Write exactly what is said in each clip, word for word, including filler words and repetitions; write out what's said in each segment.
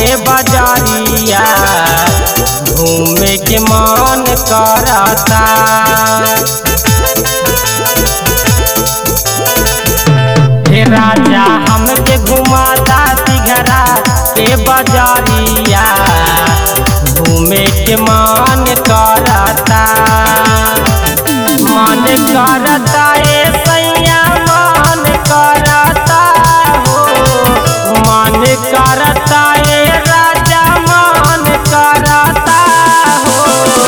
के बाजारिया घूमे के मन करता। हे राजा हमके घुमाता सिघरा के बाजारिया घूमे के मन करता। मन करता ए सैया मन करता हो, मन करता ए राजा मन करता हो।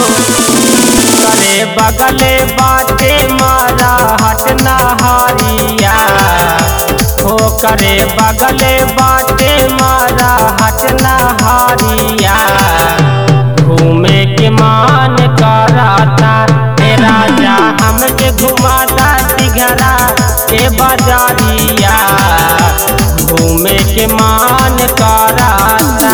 करे बगले बाटे मारा हटना हारिया हो, करे बगले बाटे मारा हटना हारिया घूमे के मान करता। हे राजा हमके घुमाता सिघरा के बाजारिया घूमे के मान करता।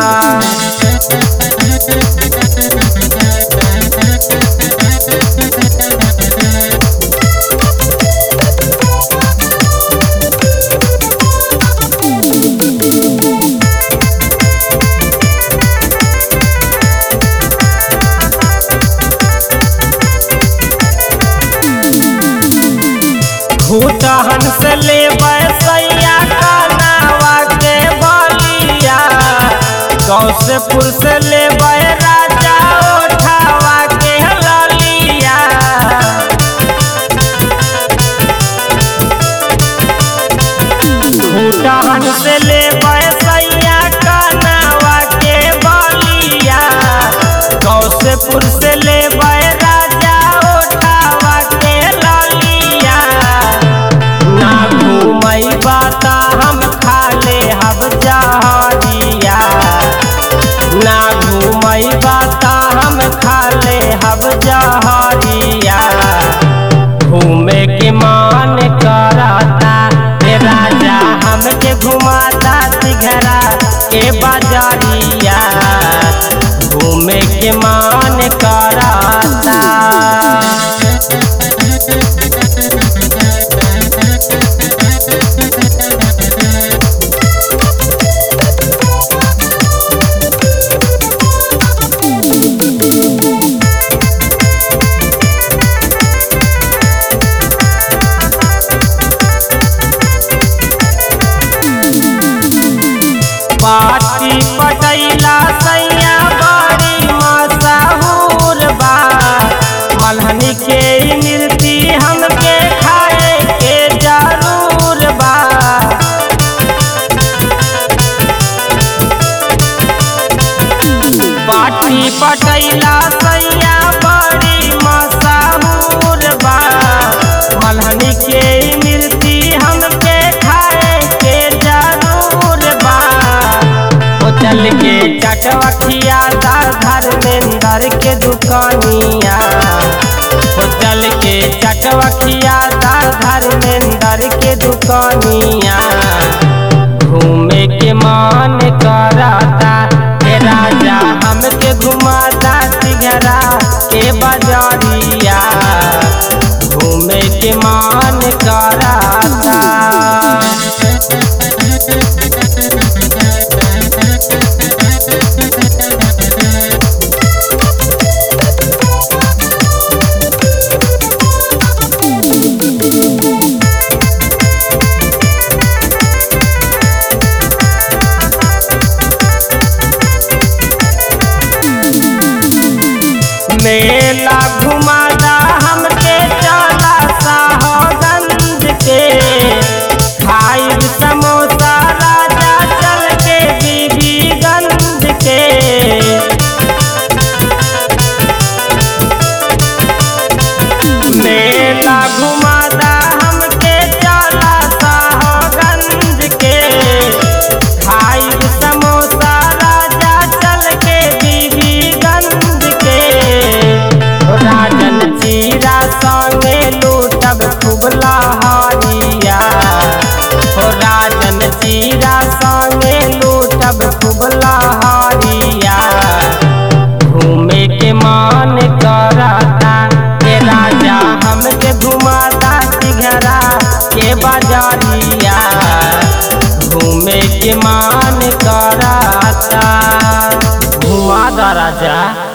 भूतहन से ले सैया कनावा के बलिया, गौसेपुर से ले राजा उठावा के ललिया। भूतहन से ले सैया कनावा के बलिया, गौसेपुर से ले राजा उठावा के ललिया। ना घूमई बाता हम खाले हब जहरिया, ना घूमई बाता हम खाले हब जहरिया घूमे के मान करता। हे राजा हमके घुमाता सिघरा के बाजारिया घूमे के मान करता। पाटी पटैला सैया बड़ी मशहूर बा, मलहनी के मिलती हमके खाए के जरूर बा। पाटी पटैला सैया बड़ी मशहूर बा, मलहनी के मिलती हमके खाए के जरूर बा। चल के चटवखिया धर्मेंद्र के दुकानिया, चल के चटवखिया धर्मेंद्र के दुकानिया घूमे के मान करता। हे राजा हमके घुमाता सिघरा के बाजारिया घूमे के मान करता। मेला घुमादा हमके चला साहगंज के, खाई समोसा राजा चल के बीबीगंज के। मेला घुमादा हमके चला साहगंज के, खाई समोसा राजा चल के बीबीगंज के। राजन चीरा संगे लूटब खूब लहरिया हो, राजन चीरा संगे लूटब खूब लहरिया घूमे के मान करता। हे राजा हमके घुमाता सिघरा के बाजारिया घूमे के मान करता। घुमा दा राजा।